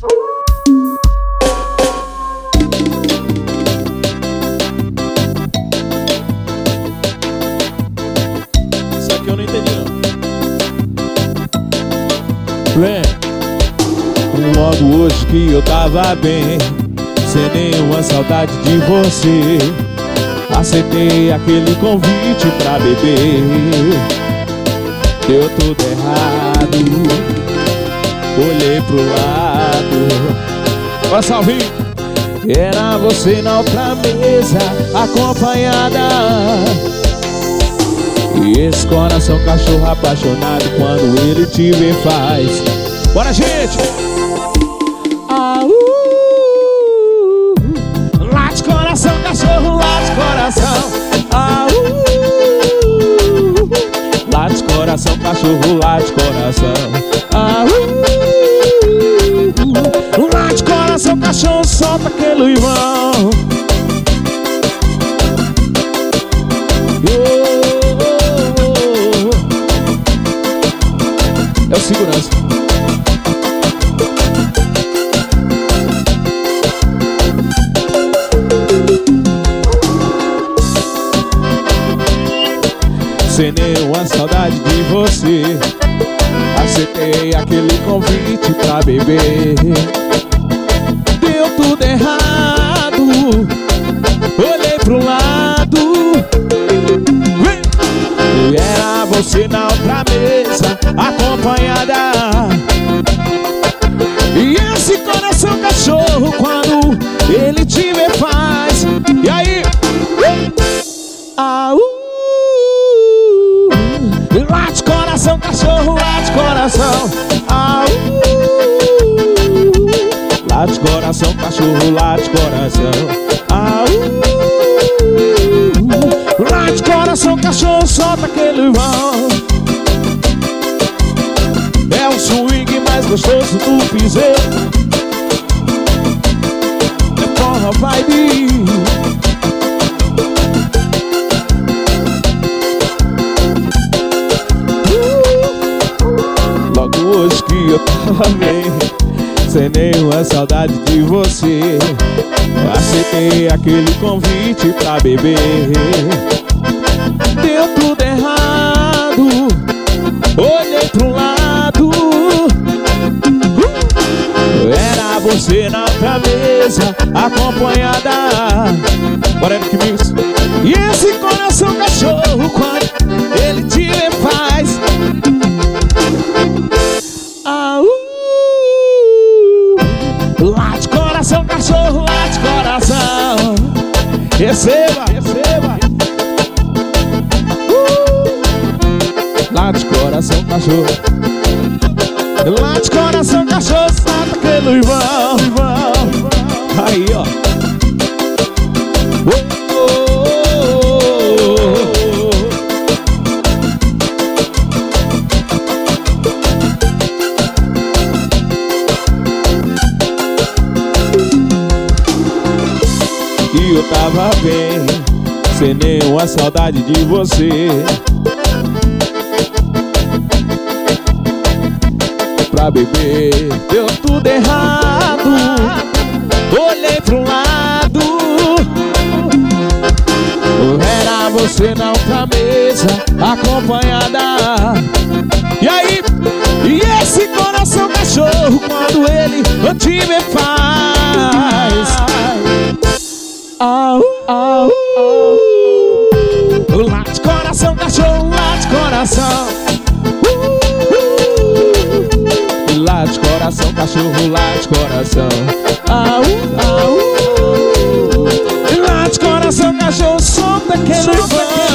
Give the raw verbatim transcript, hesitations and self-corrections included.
Isso aqui eu não entendi não. Vem. Logo hoje que eu tava bem, sem nenhuma saudade de você, aceitei aquele convite pra beber. Deu tudo errado, olhei pro lado. Bora, Salvinho! Era você na outra mesa, acompanhada. E esse coração cachorro apaixonado, quando ele te vê faz. Bora, gente! Ah, uh, late coração, cachorro, late coração. Ah, uh, late coração, cachorro, late coração. Ah, uh, late coração, cachorro, solta aquele irmão. É o segurança. Sem nenhuma saudade de você, aceitei aquele convite pra beber. Deu tudo errado, olhei pro lado. E era você na outra mesa, acompanhada. E esse coração cachorro, quando ele te vê faz. E aí? Ah, uh, late coração cachorro, late coração. Ah, uh, late coração cachorro, late coração. Ah, uh, late coração cachorro, solta aquele irmão. É o swing mais gostoso do piseiro. É porra vibe. Logo hoje que eu tava bem, sem nenhuma saudade de você, aceitei aquele convite pra beber. Deu tudo errado, olhei pro lado. Era você na outra mesa, acompanhada. Bora no que mix. E esse coração cachorro, quando ele te vê faz. Ah, uh, late coração cachorro, late coração. Receba, receba. Late coração cachorro, late coração cachorro, solta aquele irmão, irmão. Aí, ó. Oh, oh, oh, oh. E eu tava bem, sem nenhuma saudade de você, pra beber. Deu tudo errado, olhei pro lado. Era você na outra mesa, acompanhada. E aí? E esse coração cachorro, quando ele te vê faz. Ah, ah, ah. Late coração cachorro, late coração. Late coração, cachorro, late coração. Ah, uh, ah, uh. Late coração, cachorro, solta aquele irmão.